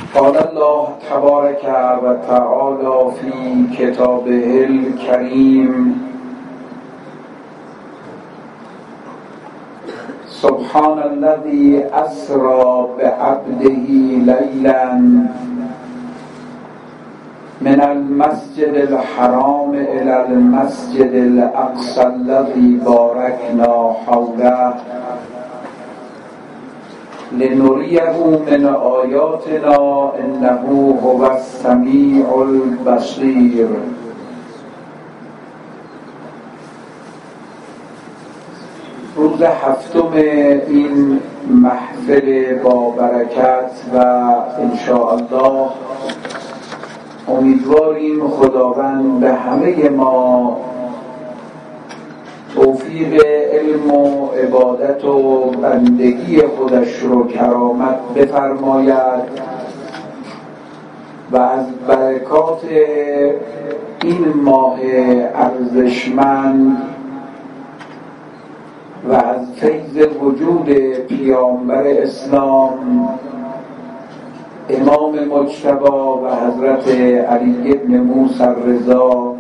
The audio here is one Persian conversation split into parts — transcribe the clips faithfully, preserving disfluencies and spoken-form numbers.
قال الله تبارك و تعالى في كتابه الكريم سبحان الذي أسرى بعبده ليلا من المسجد الحرام إلى المسجد الأقصى الذي باركنا حوله لنريه من آياتنا إنه هو السميع البصير. روز هفتم این محفل با برکت و انشاءالله امیدواریم خداوند به همه ما توفیق علم و عبادت و بندگی خودش رو کرامت بفرماید و از برکات این ماه ارزشمند و از فیض وجود پیامبر اسلام امام مجتبی و حضرت علی بن موسی الرضا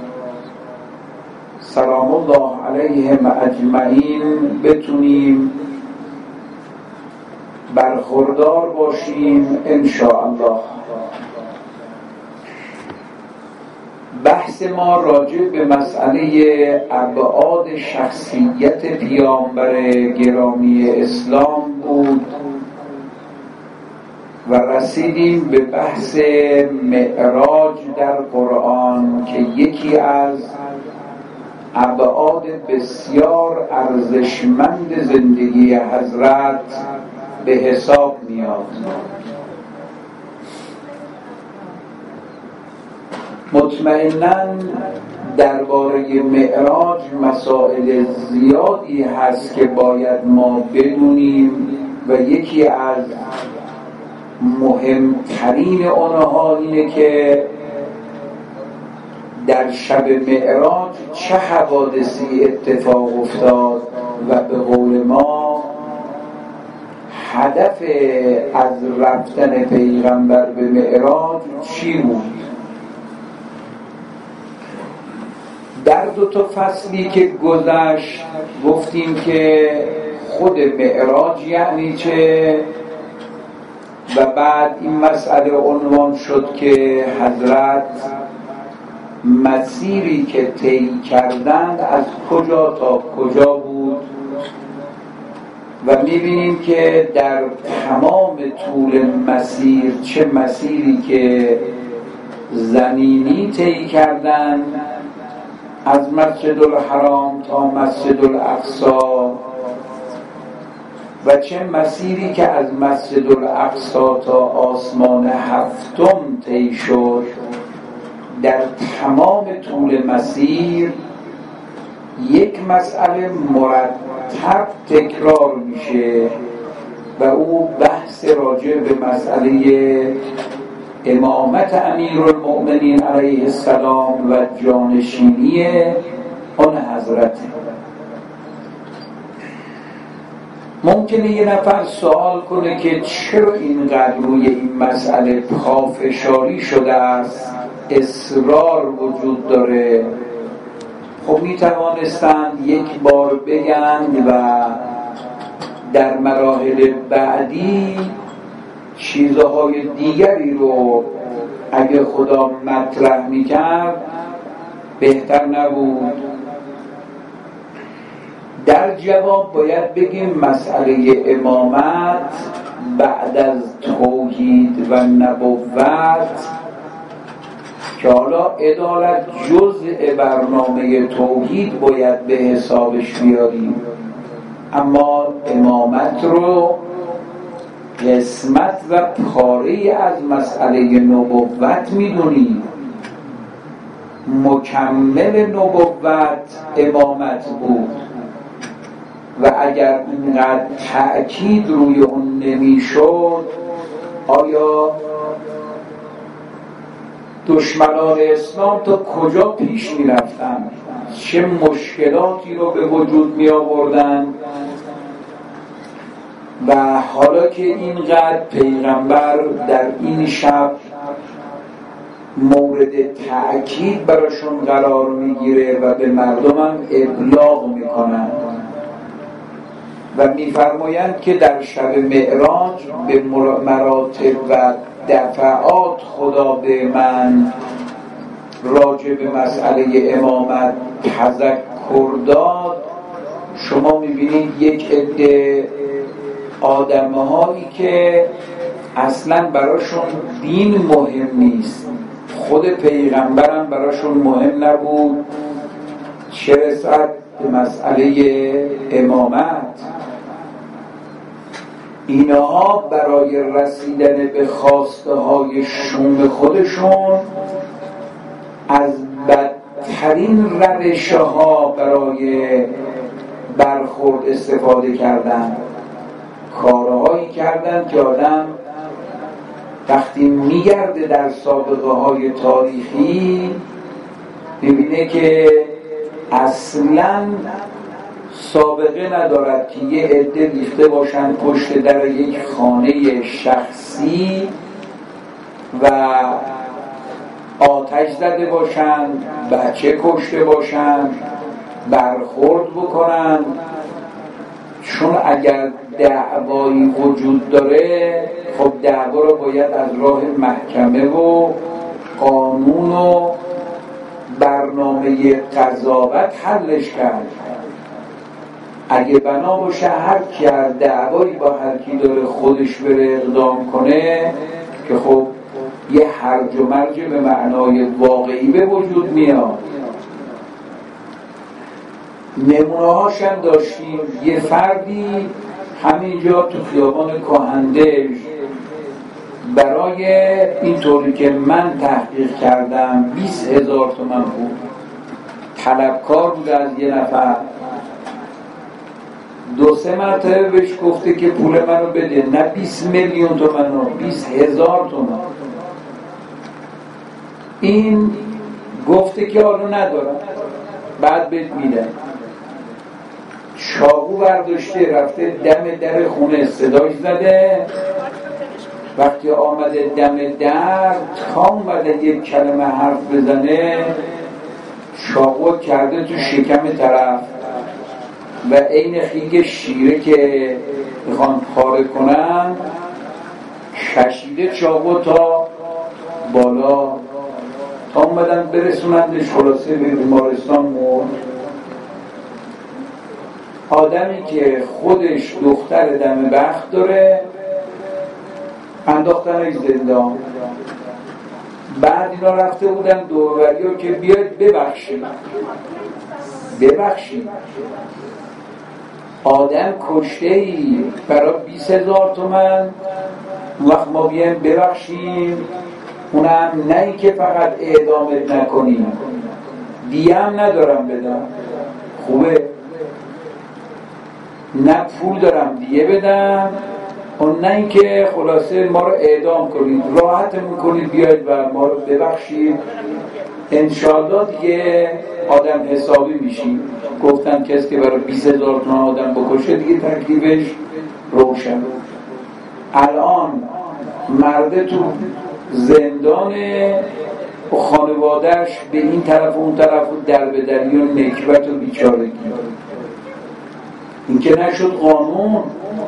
سلام الله علیهم اجمعین بتونیم برخوردار باشیم انشاءالله. بحث ما راجع به مسئله ابعاد شخصیت پیامبر گرامی اسلام بود و رسیدیم به بحث معراج در قرآن که یکی از ابعاد بسیار ارزشمند زندگی حضرت به حساب میاد. مطمئناً درباره معراج مسائل زیادی هست که باید ما بدونیم و یکی از مهمترین آنها اینه که در شب معراج چه حوادثی اتفاق افتاد و به قول ما هدف از رفتن پیغمبر به معراج چی بود. در دو تا فصلی که گذشت گفتیم که خود معراج یعنی چه و بعد این مسئله عنوان شد که حضرت مسیری که طی کردند از کجا تا کجا بود و می‌بینیم که در تمام طول مسیر چه مسیری که زمینی طی کردند از مسجد الحرام تا مسجد الاقصی و چه مسیری که از مسجد الاقصی تا آسمان هفتم طی شد. در تمام طول مسیر یک مسئله مرتب تکرار میشه و او بحث راجع به مسئله امامت امیرالمؤمنین علیه السلام و جانشینی آن حضرت. ممکنه یه نفر سوال کنه که چرا اینقدر روی این مسئله پافشاری شده است، اصرار وجود داره. خب می توانستند یک بار بگند و در مراحل بعدی چیزهای دیگری رو اگه خدا مطرح می کرد بهتر نبود؟ در جواب باید بگیم مسئله امامت بعد از توحید و نبوت که حالا عدالت جزء برنامه توحید باید به حسابش بیاریم، اما امامت رو قسمت و پاره از مسئله نبوت میدونیم. مکمل نبوت امامت بود و اگر اینقدر تأکید روی اون نمیشد آیا دشمنان اسلام تا کجا پیش می رفتن؟ چه مشکلاتی رو به وجود می آوردن؟ و حالا که اینقدر پیغمبر در این شب مورد تأکید براشون قرار میگیره و به مردم هم ابلاغ میکنن و میفرمایند که در شب معراج به مراتب و دفعات خدا به من راجع به مسئله امامت تذکر داد. شما میبینید یک عده آدم‌هایی که اصلا براشون دین مهم نیست، خود پیغمبرم براشون مهم نبود، چه رسد به مسئله امامت. اینها برای رسیدن به خواسته های شوم خودشون از بدترین روش ها برای برخورد استفاده کردن، کارهایی کردن که آدم وقتی میگرده در سابقه های تاریخی میبینه که اصلا سابقه ندارد که یه عده ریخته باشن پشت در یک خانه شخصی و آتش زده باشن، بچه کشته باشن، برخورد بکنن. چون اگر دعوایی وجود داره خب دعوا رو باید از راه محکمه و قانون و برنامه قضاوت حلش کرد. اگه بنا باشه هر کی هر دعوایی با هر کی داره خودش بره اقدام کنه که خب یه هرج و مرج به معنای واقعی به وجود میاد. نمونه هاشم داشتیم. یه فردی همینجا تو خیابان کهندش برای این طوری که من تحقیق کردم بیست هزار تومن بود طلبکار بوده از یه نفر. دو سه مرتبه بهش گفته که پول منو بده، نه بیست میلیون تومن رو، بیست هزار تومن. این گفته که حالا ندارم، بعد بهت میدم. چاقو برداشته رفته دم در خونه صداش زده. وقتی آمده دم در تا اومده یک کلمه حرف بزنه چاقو کرده تو شکم طرف و عین خیگ شیره که میخوان پاره کنن کشیده چاقو تا بالا تا اومدن برسونندش خلاصه به بیمارستان مرد. آدمی که خودش دختر دم بخت داره انداختنش زندان. بعد اینا رفته بودن دوروری‌ها که بیاید ببخشید ببخشید آدم کشته‌ای برای بیست هزار تومن. وقت ما بیایم ببخشیم، اونم نه که فقط اعدامت نکنیم، دیگه هم ندارم بدم، خوبه نه پول دارم دیگه بدم، اون نه این که خلاصه ما رو اعدام کنید، راحتمون کنید بیاید و ما رو ببخشید، انشاءالله دیگه آدم حسابی میشیم. گفتن کسی که برای بیست هزار تومان آدم بکشه دیگه تکلیفش روشن. الان مرده تو زندان و خانوادهش به این طرف و اون طرف و دربدری و نکبت و بیچارگی. این که نشد قانون،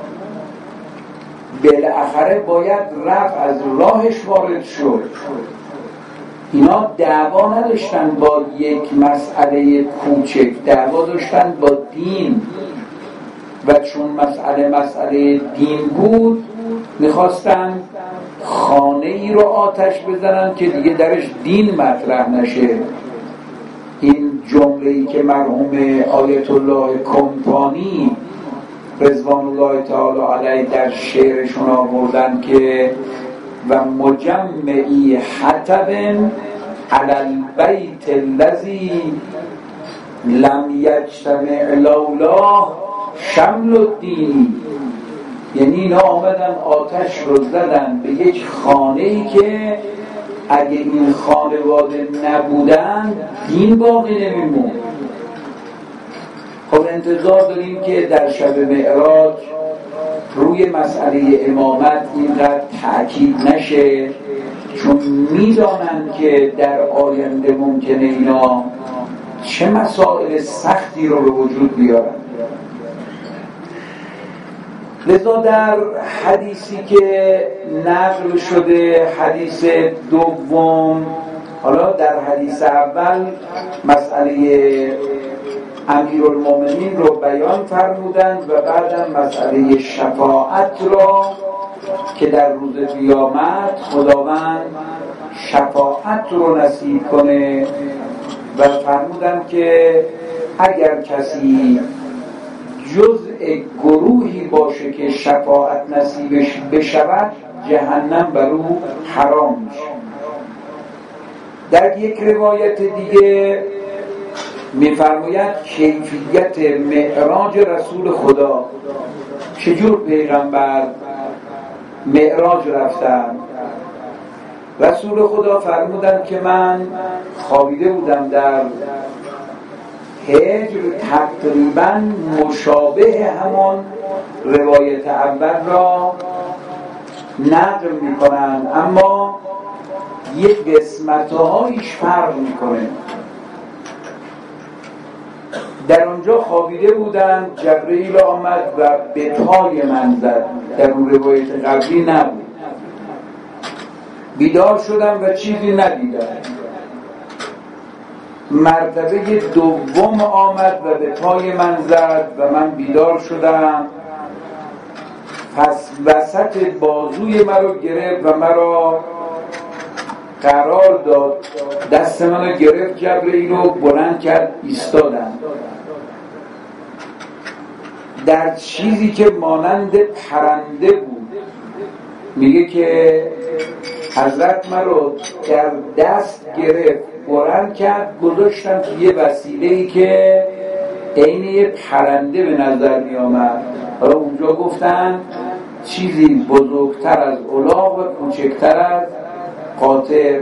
بالاخره باید رفت از راهش وارد شد. اینا دعوا نداشتن با یک مسئله کوچک، دعوا داشتن با دین و چون مسئله مسئله دین بود میخواستن خانه ای رو آتش بزنن که دیگه درش دین مطرح نشه. این جمله‌ای که مرحوم آیت الله کمپانی رضوان الله تعالی علیه در شعرشون آوردن که و مجمعی حطب علی البیت الذی لم یجتمع لولاه شمل الدین، یعنی اینا آمدن آتش رو زدن به یک خانه‌ای که اگه این خانواده نبودن دین باقی نمیمون. خب انتظار داریم که در شب معراج روی مسئله امامت اینقدر تأکید نشه، چون میدانند که در آینده ممکنه اینا چه مسائل سختی رو به وجود بیارن. لذا در حدیثی که نقل شده، حدیث دوم، حالا در حدیث اول مسئله امیرالمومنین رو بیان فرمودند و بعدم مسئله شفاعت را که در روز قیامت خداوند شفاعت رو نصیب کنه و فرمودند که اگر کسی جزء گروهی باشه که شفاعت نصیبش بشود، جهنم بر او حرام میشه. در یک روایت دیگه میفرماید کیفیت معراج رسول خدا، چجور پیغمبر معراج رفتن. رسول خدا فرمودن که من خوابیده بودم در هجر، تقریبا مشابه همان روایت اول را نقل میکنن، اما یک قسمتهایش فرق میکنه. در اونجا خوابیده بودن، جبرئیل آمد و به پای من زد، در اون روایت قبلی نبود. بیدار شدم و چیزی ندیدم. مرتبه دوم آمد و به پای من زد و من بیدار شدم، پس وسط بازوی مرا گرفت و مرا قرار داد، دست منو گرفت جبرئیل رو بلند کرد، ایستادم در چیزی که مانند پرنده بود. میگه که حضرت مرا در دست گرفت، بلند کرد، گذاشتم که یه وسیله‌ای که عین یه پرنده به نظر می آمد. حالا اونجا گفتن چیزی بزرگتر از الاغ و کوچکتر از قاطر.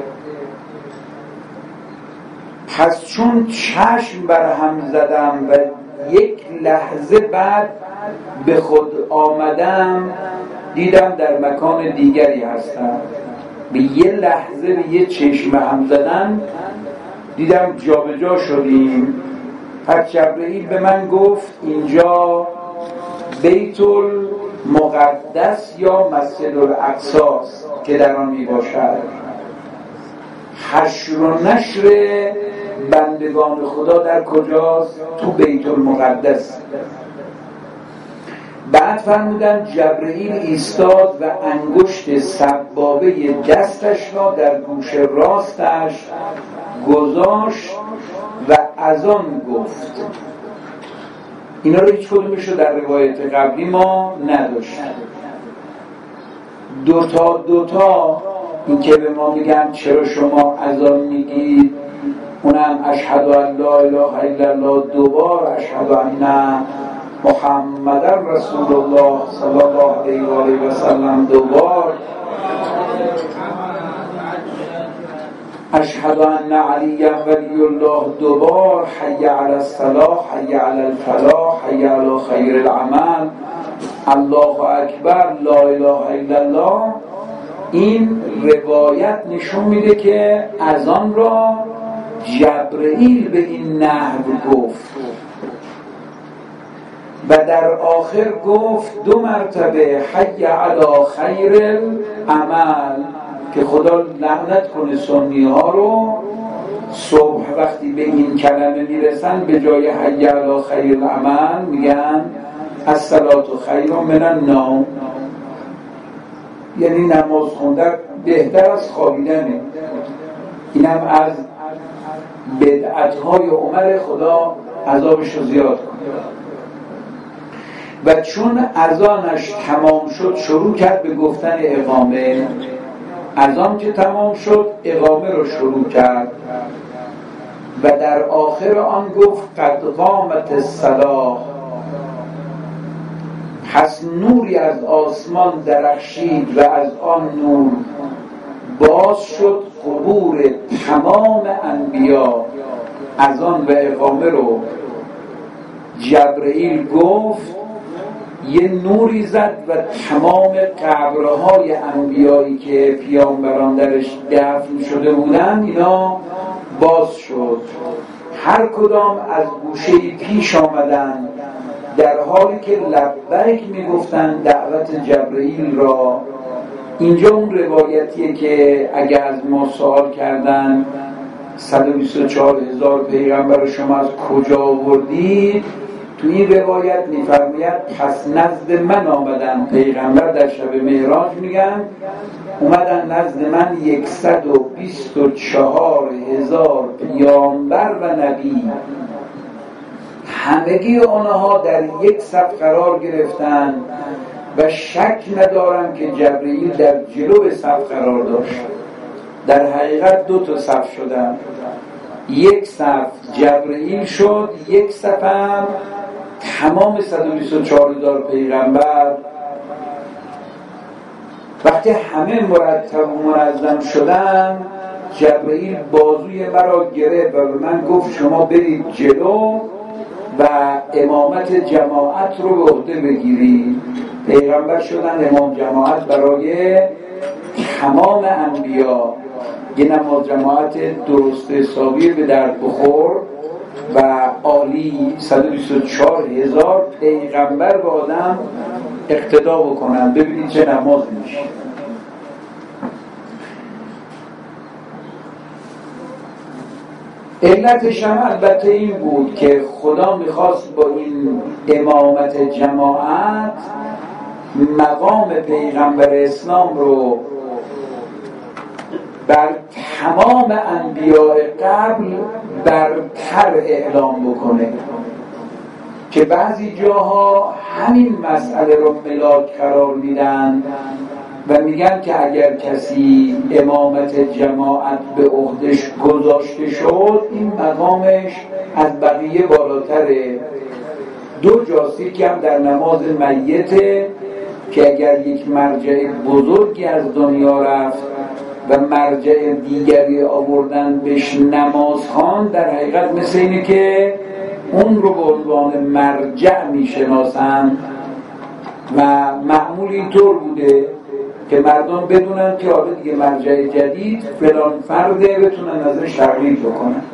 پس چون چشم بر هم زدم و یک لحظه بعد به خود آمدم، دیدم در مکان دیگری هستم. به یه لحظه به یه چشم هم زدن دیدم جا به جا شدیم. پس جبرئیل به من گفت اینجا بیت المقدس یا مسجد الاقصی که در آن می باشد. حشر و نشر بندگان خدا در کجاست؟ تو بیت المقدس. بعد فرمودن جبرئیل ایستاد و انگشت سبابه دستش را در گوش راستش گذاشت و از آن گفت. اینا رو هیچ کدومش رو در روایت قبلی ما نداشت. دوتا دوتا این که به ما میگن چرا شما از آن میگید، اونم اشهد ان لا اله الا الله دوبار، اشهد ان محمد رسول الله صلی الله علیه و آله و سلم دوبار، اشهد ان علی ولی الله دوبار، حی علی الصلاح، حی علی الفلاح، حی علی خیر العمل، الله اکبر، لا اله الا الله. این روایت نشون میده که اذان را جبرئیل به این نحو گفت و در آخر گفت دو مرتبه حی علی خیر العمل، که خدا لعنت کنه سنی ها رو صبح وقتی به این کلمه میرسن به جای حی علی خیر العمل میگن الصلاة خیر من النوم، یعنی نماز خوندن بهتر از خوابیدنه. اینم از بدعت‌های عمر، خدا عذابش رو زیاد کنه. و چون اذانش تمام شد شروع کرد به گفتن اقامه. اذان که تمام شد اقامه رو شروع کرد و در آخر آن گفت قد قامت الصلاة. پس نوری از آسمان درخشید و از آن نور باز شد قبور تمام انبیا. اذان و اقامه رو جبرئیل گفت یه نوری زد و تمام قبرهای انبیایی که پیامبران درش دفن شده بودن اینا باز شد. هر کدام از گوشه پیش آمدن در حالی که لبیک میگفتن دعوت جبرئیل را. اینجا اون روایتیه که اگر از ما سوال کردن صد و بیست و چهار هزار پیغمبر شما از کجا آوردید، تو این روایت میفرماید پس نزد من آمدن پیغمبر در شب معراج، میگن اومدن نزد من یکصد و بیست و چهار هزار پیامبر و نبی، همگی آنها در یک صف قرار گرفتن و شک ندارم که جبرئیل در جلو صف قرار داشت. در حقیقت دو تا صف شدن، یک صف جبرئیل شد، یک صف هم تمام صد و بیست و چهار هزار پیغمبر. وقتی همه مرتب و منظم شدن، جبرئیل بازوی مرا گرفت و به من گفت شما برید جلو و امامت جماعت رو به عهده بگیرید. پیغمبر شدن امام جماعت برای تمام انبیا، یه نماز جماعت درست حسابی به درد بخور و عالی. صد و بیست و چهار هزار پیغمبر به آدم اقتدا بکنن، ببینید چه نماز میشه. علتش هم البته این بود که خدا میخواست با این امامت جماعت مقام پیغمبر اسلام رو بر تمام انبیاء قبل برتر اعلام بکنه، که بعضی جاها همین مسئله رو ملاک قرار میدن و میگن که اگر کسی امامت جماعت به عهدش گذاشته شد این مقامش از بقیه بالاتره. دو جاست که هم در نماز میته که اگر یک مرجع بزرگی از دنیا رفت و مرجع دیگری آوردن بهش نماز خواند، در حقیقت مثل اینه که اون رو به عنوان مرجع میشناسن و معمول اینطور بوده که مردم بدونن که حالا دیگه مرجع جدید فلان فرده، بتونن ازش تقلید بکنن.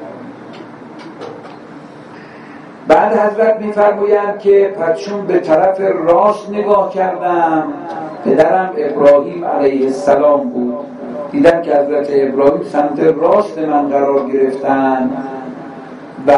بعد حضرت میفرمایند که پس چون به طرف راست نگاه کردم، پدرم ابراهیم علیه السلام بود، دیدم که حضرت ابراهیم سمت راست من قرار گرفتن و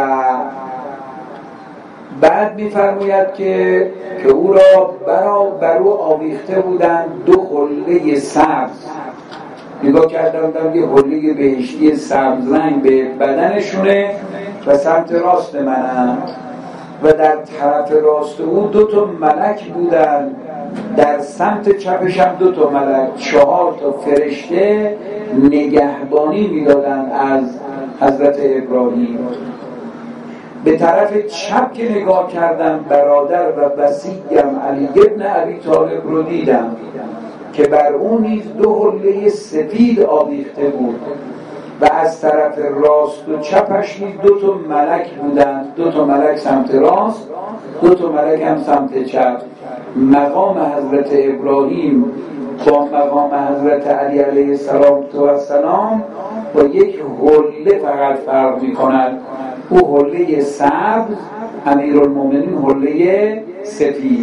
بعد میفرماید که که او را برا برو آویخته بودن دو حله سبز. نگاه کردم دیدم یه حله بهشتی سبز رنگ به بدنشونه و سمت راست منم و در طرف راست او دو تا ملک بودن، در سمت چپش هم دو تا ملک، چهار تا فرشته نگهبانی میدادن از حضرت ابراهیم. به طرف چپ که نگاه کردم برادر و وصیم علی ابن ابی طالب رو دیدم که بر اون نیز دو حله سفید آویخته بود و از طرف راست و چپش نیز دو تا ملک بودن، دو تا ملک سمت راست، دو تا ملک هم سمت چپ. مقام حضرت ابراهیم با مقام حضرت علی علیه السلام و سلام با یک حله فقط فرق می‌کند، او حله سبز، امیرالمومنین حله سفید.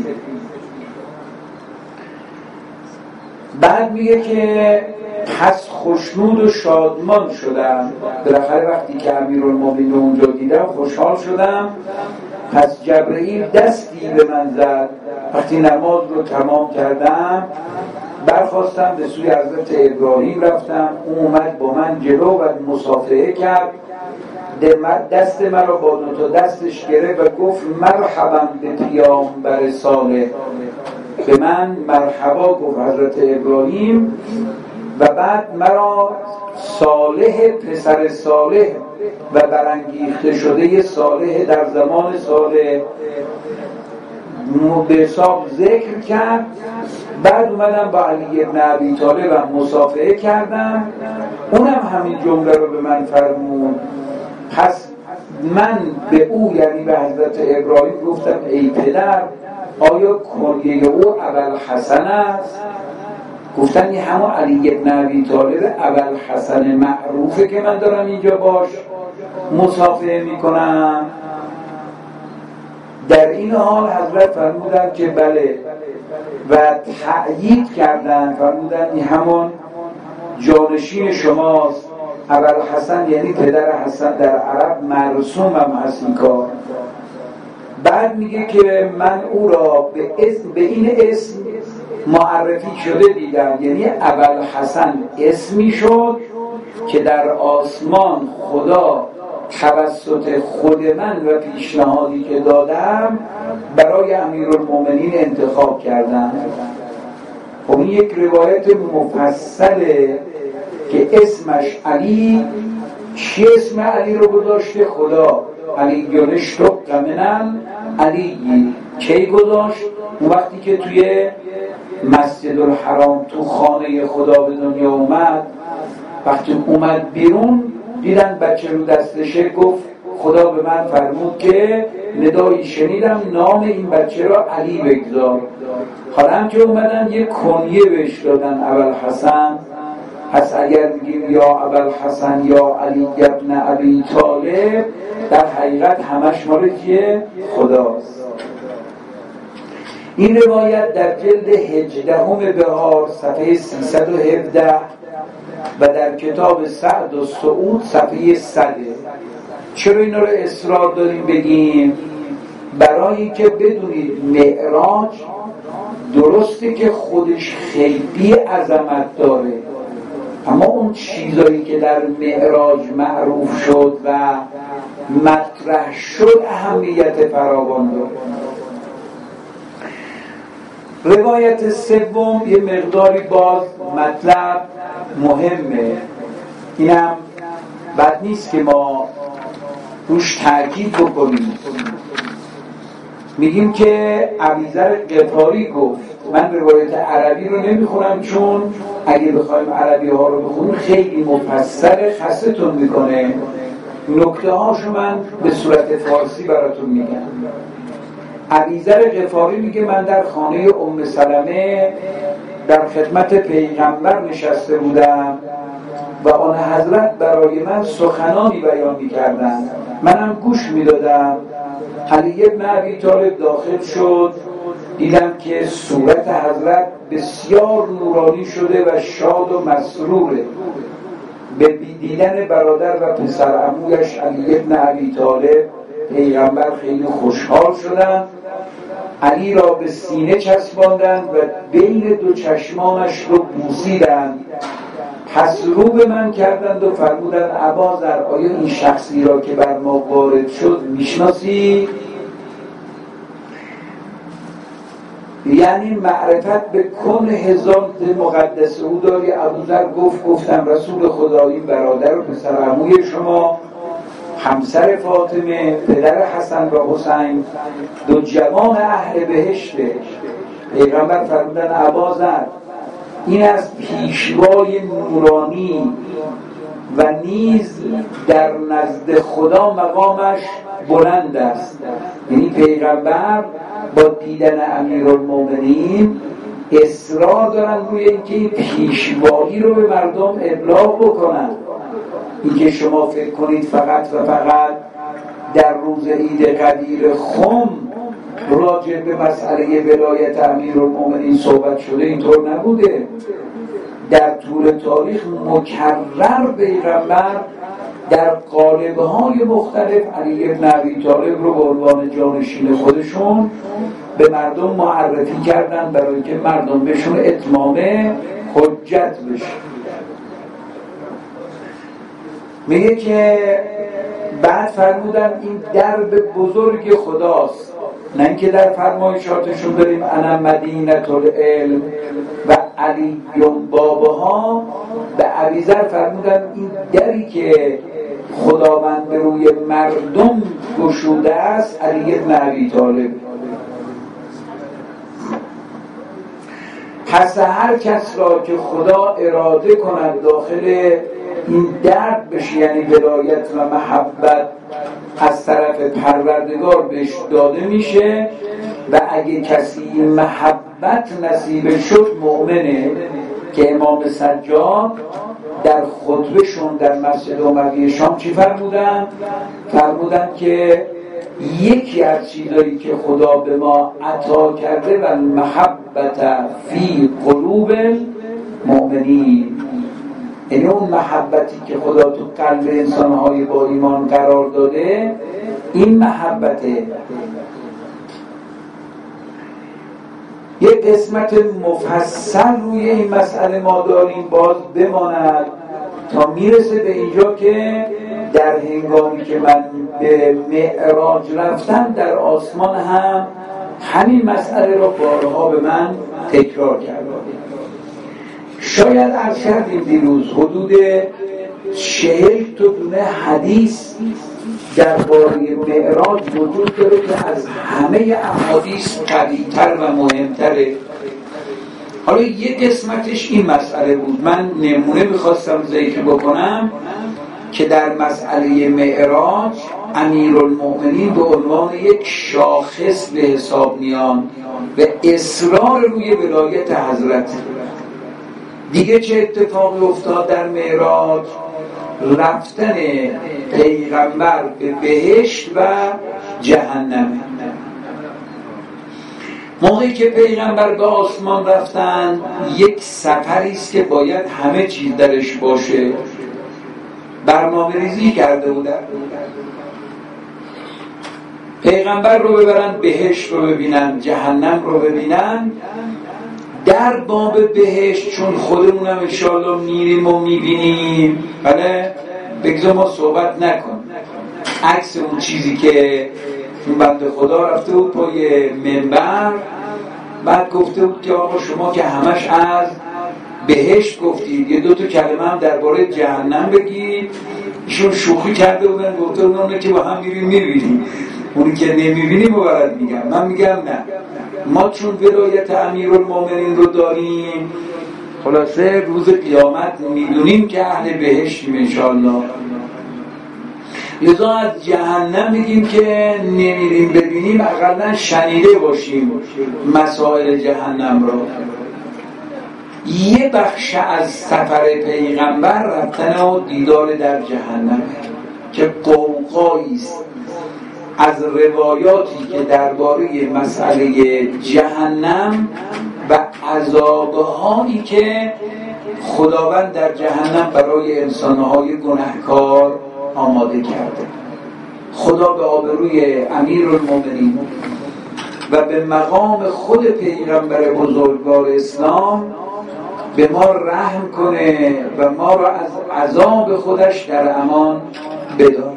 بعد میگه که پس خوشنود و شادمان شدم، بالاخره وقتی که امیرالمومنین رو اونجا دیدم خوشحال شدم. پس جبرئیل دستی به من زد، وقتی نماز رو تمام کردم برخواستم به سوی حضرت ابراهیم رفتم، اون اومد با من جلو و مصافحه کرد، دست من رو با دو تا دستش گرفت و گفت مرحبا به پیامبر صالح. به من مرحبا گفت حضرت ابراهیم و بعد مرا صالح پسر صالح و برانگیخته شده صالح در زمان صالح به حساب ذکر کرد. بعد اومدم با علی ابن ابی طالب مصافحه کردم، اونم همین جمله رو به من فرمود. پس من به او یعنی به حضرت ابراهیم گفتم ای پدر، آیا کنیه او ابوالحسن است؟ گفتن این همون علی بن ابی طالب ابوالحسن معروفه که من دارم اینجا باش مصافحه میکنم. در این حال حضرت فرمودن که بله و تأیید کردن، فرمودن این همون جانشین شماست. ابوالحسن یعنی پدر حسن در عرب مرسوم هم هست این کار. بعد میگه که من او را به, اسم به این اسم معرفی شده دیدم، یعنی ابوالحسن اسمی شد که در آسمان خدا توسط خود من و پیشنهادی که دادم برای امیرالمومنین انتخاب کردم. خب این یک روایت مفصله که اسمش علی، چی اسم علی رو گذاشته؟ خدا. علی یونشتق منن علی کی گذاشت؟ اون وقتی که توی مسجد الحرام تو خانه خدا به دنیا اومد، وقتی اومد بیرون دیدن بچه رو دستشه، گفت خدا به من فرمود که ندایی شنیدم نام این بچه را علی بگذار. حالا هم که اومدن یک کنیه بهش دادن ابوالحسن. پس اگر میگیم یا ابوالحسن یا علی ابن ابی طالب، در حقیقت همش مال کیه؟ خداست. این روایت در جلد هجدهم بهار صفحه سیصد و هفده و در کتاب سعد و سعود صفحه صد. چرا اینا رو اصرار داریم بگیم؟ برای که بدونید معراج درسته که خودش خیلی عظمت داره، اما اون چیزایی که در معراج معروف شد و مطرح شد اهمیت فراوان داره. روایت سوم یه مقداری باز مطلب مهمه، اینم بد نیست که ما روش تاکید بکنیم. میگیم که ابوذر غفاری گفت، من روایت عربی رو نمیخونم چون اگه بخوایم عربی ها رو بخونیم خیلی مفصل خستتون میکنه، نکته هاشو من به صورت فارسی براتون میگم. ابوذر غفاری میگه من در خانه ام سلمه در خدمت پیغمبر نشسته بودم و آن حضرت برای من سخنانی بیان میکردند، منم گوش میدادم. علی بن ابی طالب داخل شد، دیدم که صورت حضرت بسیار نورانی شده و شاد و مسروره. به دیدن برادر و پسر عمویش علی بن ابی طالب پیغمبر خیلی خوشحال شدن، علی را به سینه چسباندن و بین دو چشمانش رو بوسیدن. پس رو به من کردند و فرمودند اباذر آیا این شخصی را که بر ما وارد شد میشناسی؟ یعنی معرفت به کنه ذات مقدس او داری؟ ابوذر گفت گفتم رسول خدا این برادر و پسر عموی شما، همسر فاطمه، پدر حسن و حسین، دو جوان اهل بهشته. پیغمبر فرمودن ابوذر این از پیشوای نورانی و نیز در نزد خدا مقامش بلند است. یعنی پیغمبر با دیدن امیرالمومنین اصرار دارن روی اینکه این پیشوایی رو به مردم ابلاغ بکنن. اینکه شما فکر کنید فقط و فقط در روز عید قدیر خم راجع به مسئله ولایت امیرالمومنین صحبت شده، اینطور نبوده. در طول تاریخ مکرر پیغمبر در قالب‌های مختلف علی بن ابی طالب رو به عنوان جانشین خودشون به مردم معرفی کردن برای اینکه مردم بهشون اتمام حجت بشه. میگه که بعد فرمودن این درب بزرگ خداست، نه اینکه در فرمایشاتشون داریم انا مدینة العلم و علی بابها. به ابوذر فرمودن این دری که خداوند به روی مردم گشوده است علی بن ابی طالب. پس هر کس را که خدا اراده کند داخل این درد بشه، یعنی ولایت و محبت از طرف پروردگار بهش داده میشه، و اگه کسی محبت نصیب شد مؤمنه، که امام سجاد در خطبهشون در مسجد اموی شام چی فرمودن؟ فرمودن که یکی از چیزایی که خدا به ما عطا کرده و محبت فی قلوب المؤمنین، یعنی اون محبتی که خدا تو قلب انسانهای با ایمان قرار داده، این محبته. یک قسمت مفصل روی این مسئله ما داریم، باز بماند تا میرسه به اینجا که در هنگامی که من به معراج رفتم در آسمان هم همین مسئله را بارها به من تکرار کرد. شاید عرض کردیم دیروز حدود چهل تا دونه حدیث درباره معراج وجود داره که از همه احادیث قوی‌تر و مهمتره. حالا یک قسمتش این مسئله بود. من نمونه میخواستم ذکر بکنم که در مسئله معراج امیرالمؤمنین به عنوان یک شاخص به حساب میان و اصرار روی ولایت حضرت. دیگه چه اتفاقی افتاد در معراج؟ رفتن پیغمبر به بهشت و جهنم. موقعی که پیغمبر به آسمان رفتن، یک سفری است که باید همه چیز درش باشه. برنامه ریزی کرده بودن پیغمبر رو ببرن بهشت رو ببینن، جهنم رو ببینن. در باب بهشت چون خودمونم انشاءالله میریم و میبینیم، بله بگذار ما صحبت نکن. عکس اون چیزی که اون بنده خدا رفته بود پای منبر، بعد گفته بود که آقا شما که همش از بهشت گفتید، یه دو تا کلمه هم درباره جهنم بگید. ایشون شوخی کرده بودن، گفته بودن اونه که با هم میریم میبینیم، اونی که نمیبینیم و برات میگم. من میگم نه، ما چون ولایت امیرالمؤمنین رو داریم، خلاصه روز قیامت میدونیم که اهل بهشتیم انشاءالله. لذا از جهنم میگیم که نمیریم ببینیم، اقلا شنیده باشیم مسائل جهنم رو. یه بخش از سفر پیغمبر رفتن و دیدار در جهنم که قوقایی است از روایاتی که درباره مسئله جهنم و عذابهایی که خداوند در جهنم برای انسانهای گناهکار آماده کرده. خدا به آبروی امیرالمؤمنین و به مقام خود پیغمبر بزرگوار اسلام به ما رحم کنه و ما را از عذاب خودش در امان بداره.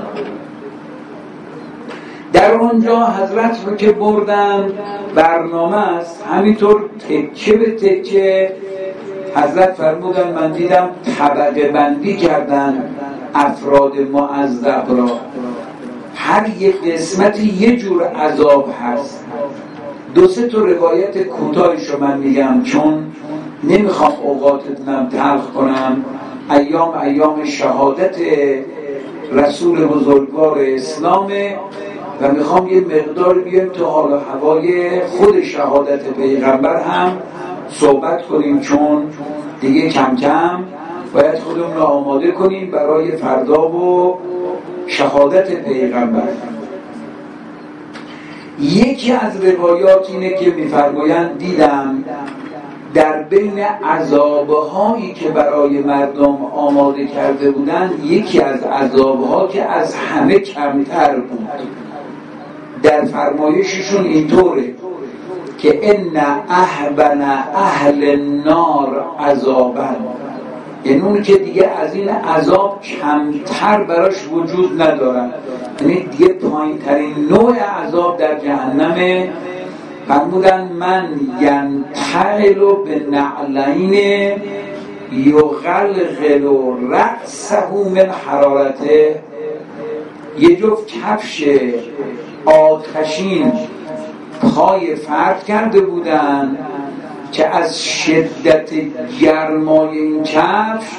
در اونجا حضرت رو که بردن، برنامه است همینطور تکه به تکه. حضرت فرمودن من دیدم طبقه بندی کردن افراد معذب را، هر یک قسمتی یه جور عذاب هست. دو سه تا روایت کوتاهش رو من میگم چون نمیخوام اوقاتتونم تلخ کنم. ایام ایام شهادت رسول بزرگوار اسلامه و میخوام یه مقدار بیایم تو حال و هوای خود شهادت پیغمبر هم صحبت کنیم، چون دیگه کم کم باید خودمون رو آماده کنیم برای فردا و شهادت پیغمبر. یکی از روایات اینه که میفرمایند دیدم در بین عذابهایی که برای مردم آماده کرده بودند، یکی از عذابها که از همه کمتر بود، در فرمایششون اینطوره که ان اهبن اهل النار عذابا، یعنی اون که دیگه از این عذاب کمتر براش وجود ندارن، یعنی دیگه پایین ترین نوع عذاب در جهنمه. فرمودن من ینتعل به نعلین یغلغل رأسه من حرارته، یه جفت کفش آتشین پای فرد کرده بودن که از شدت گرمای این کفش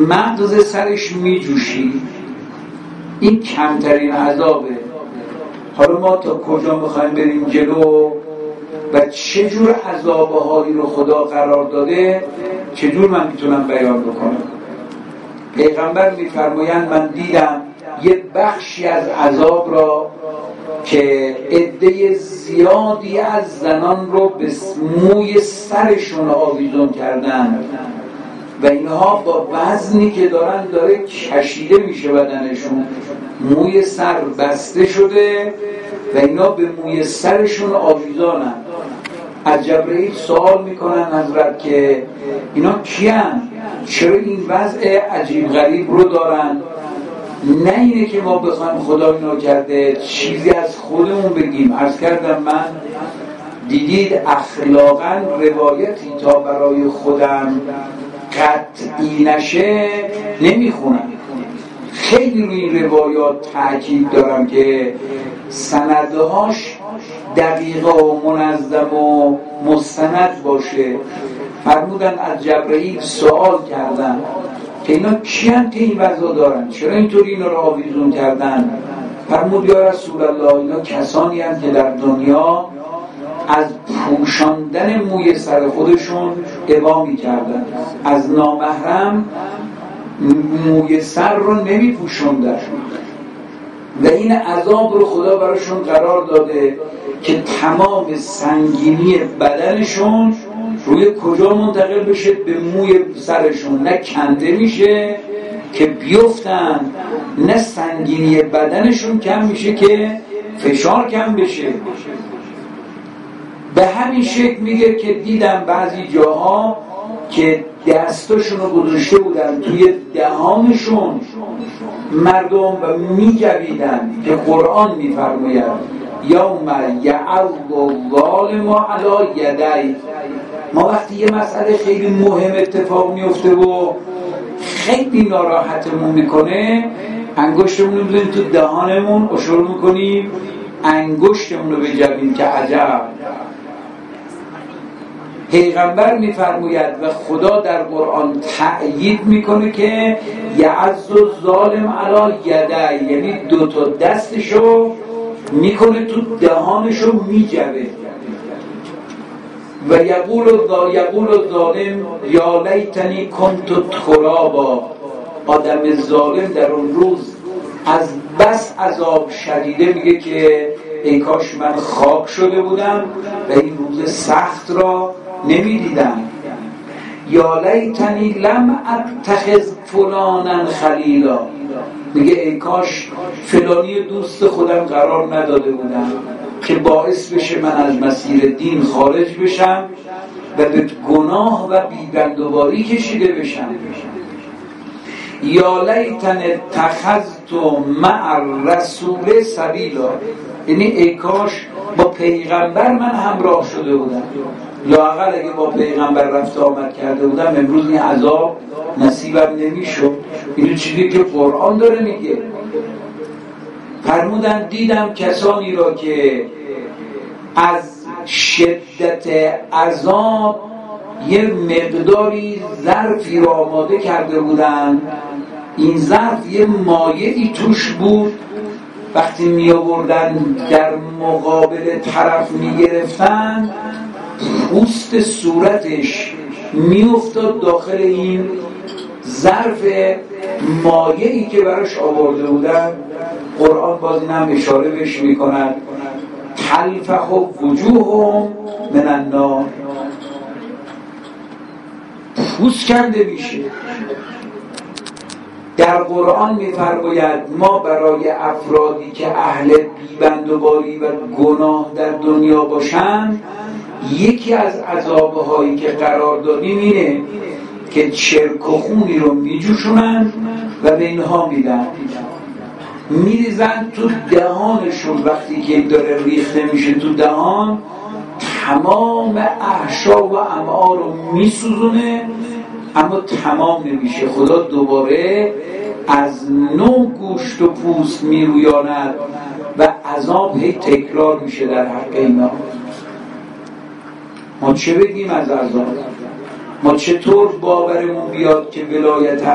مغز سرش می جوشید. این کمترین عذابه. حالا ما تا کجا میخوایم بریم جلو و چه جور عذابهایی رو خدا قرار داده، چه جور من میتونم بیان بکنم؟ پیغمبر میفرمایند من دیدم یه بخشی از عذاب را که عده زیادی از زنان رو به موی سرشون آویزون کردن و اینها با وزنی که دارن داره کشیده میشه بدنشون، موی سر بسته شده و اینا به موی سرشون آویزانن. از جبرئیل سوال میکنن حضرت که اینا کیان؟ چرا این وضع عجیب غریب رو دارن؟ نه اینه که ما بخوایم خدا اینا کرده، چیزی از خودمون بگیم. عرض کردم من دیدید اخلاقا روایتی تا برای خودم قطعی نشه نمیخونم. خیلی روی این روایات تاکید دارم که سندهاش دقیقه و منظم و مستند باشه. فرمودن از جبرئیل سوال کردن که اینا کیان که این وضع دارن، چرا اینطوری اینا رو آویزون کردن؟ فرمود یا رسول الله اینا کسانی هستند که در دنیا از پوشاندن موی سر خودشون ابا می‌کردن، از نامحرم موی سر رو نمی پوشوندن و این عذاب رو خدا براشون قرار داده که تمام سنگینی بدنشون روی کجا منتقل بشه؟ به موی سرشون. نه کنده میشه که بیفتن، نه سنگینی بدنشون کم میشه که فشار کم بشه. به همین شکل میگه که دیدم بعضی جاها که دستاشون رو گذاشته بودن توی دهانشون مردم و میجویدن که قرآن میفرماید یوم یعض الظالم علی یدیه. ما وقتی یه مسئله خیلی مهم اتفاق میفته و خیلی ناراحتمون میکنه انگشتمون رو بزنیم تو دهانمون و شروع میکنیم انگشتمون رو بجویم که عجب. پیغمبر میفرماید و خدا در قرآن تأیید میکنه که یعض الظالم علی یدیه، یعنی دو تا دستشو میکنه تو دهانشو میجوه و یقول یقول الظالم یا لیتنی کنت ترابا. آدم ظالم در اون روز از بس عذاب شدیده میگه که ای کاش من خاک شده بودم و این روز سخت را نمیدیدم. یا لیتنی لم اتخذ فلانا خلیلا، میگه ای کاش فلانی دوست خودم قرار نداده بودم که باعث بشه من از مسیر دین خارج بشم و به گناه و بی‌بندوباری کشیده بشم. یا لیتن اتخذت مع الرسول سبیلا، یعنی ای کاش با پیغمبر من همراه شده بودم، لااقل اگه با پیغمبر رفت آمد کرده بودم امروز این عذاب نصیبم نمیشد. اینو چیزی که قرآن داره میگه. فرمودن دیدم کسانی را که از شدت عذاب یه مقداری ظرفی را آماده کرده بودن، این ظرف یه مایعی توش بود، وقتی می آوردن در مقابل طرف می گرفتن پوست صورتش می افتاد داخل این ظرف مایعی که براش آورده بودن. قرآن باز این هم اشاره بهش می کند تلفح وجوههم من النار، پوست کنده میشه. در قرآن می‌فرماید ما برای افرادی که اهل بی‌بندوباری و گناه در دنیا باشند یکی از عذاب‌هایی که قرار دادیم اینه که چرک و خونی رو میجوشونن و به اینها میدن، میریزن تو دهانشون. وقتی که داره ریخته میشه تو دهان تمام احشا و امعا رو میسوزونه، اما تمام نمیشه. خدا دوباره از نو گوشت و پوست میرویاند و عذاب هی تکرار میشه در حق اینا. ما چه بگیم از عذاب؟ ما چطور باورمون بیاد که ولایت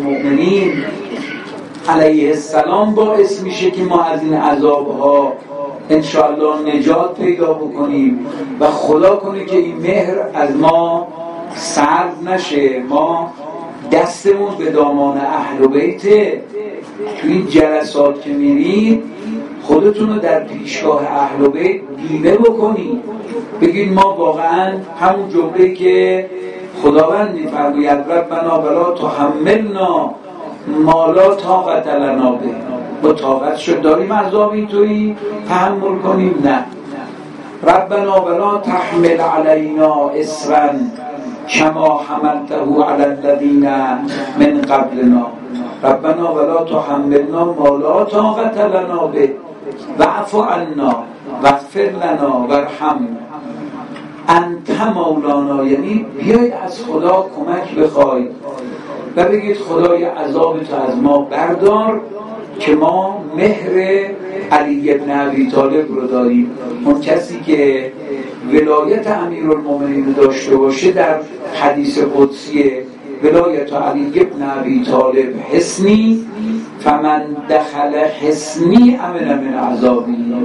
امیرالمؤمنین علیه السلام باعث میشه که ما از این عذابها انشاءالله نجات پیدا بکنیم و خدا کنه که این مهر از ما سلب نشه. ما دستمون به دامان اهل بیت. تو این جلسات که میرید خودتون رو در پیشگاه اهل بیت بیمه بکنید، بگید ما واقعا همون جمله که خداوند می‌فرماید ربنا ولا تحملنا ما لا طاقت لنا به، با طاقت شد داریم عذاب اینطوری تحمل کنیم؟ نه. ربنا ولا تحمل علینا اصرا کما حملته علی الذین من قبلنا ربنا ولا تحملنا ما لا طاقت لنا به واعف عنا واغفر لنا وارحمنا انت مولانا. یعنی بیایید از خدا کمک بخواید و بگید خدای عذاب تو از ما بردار که ما مهر علی بن ابی طالب رو داریم. اون کسی که ولایت امیرالمومنین داشته باشه در حدیث قدسی ولایت علی بن ابی طالب حصنی فمن دخل حصنی امن من عذابی.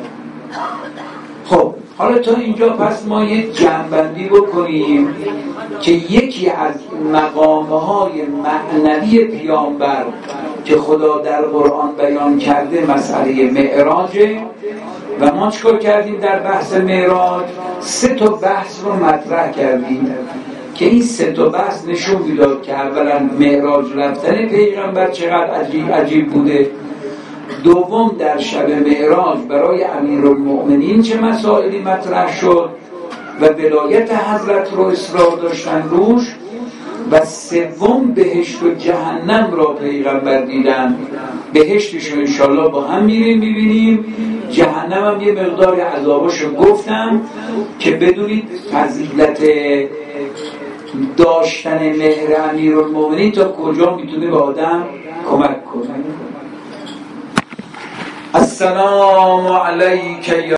خب حالا تا اینجا پس ما یک جمع‌بندی بکنیم که یکی از مقام‌های معنوی پیامبر که خدا در قرآن بیان کرده مسئله معراجه و ما چکار کردیم در بحث معراج؟ سه تا بحث رو مطرح کردیم که این سه تا بحث نشون میداد که اولا معراج رفتن پیغمبر چقدر عجیب عجیب بوده، دوم در شب معراج برای امیرالمؤمنین چه مسائلی مطرح شد و ولایت حضرت رو اصرار داشتن روش، و سوم بهشت و جهنم را پیغمبر دیدن. بهشتش رو انشالله با هم میریم ببینیم، جهنم هم یه مقدار عذاباشو گفتم که بدونید فضیلت داشتن مهر امیرالمؤمنین تا کجا میتونه به آدم کمک کنه. السلام علیک یا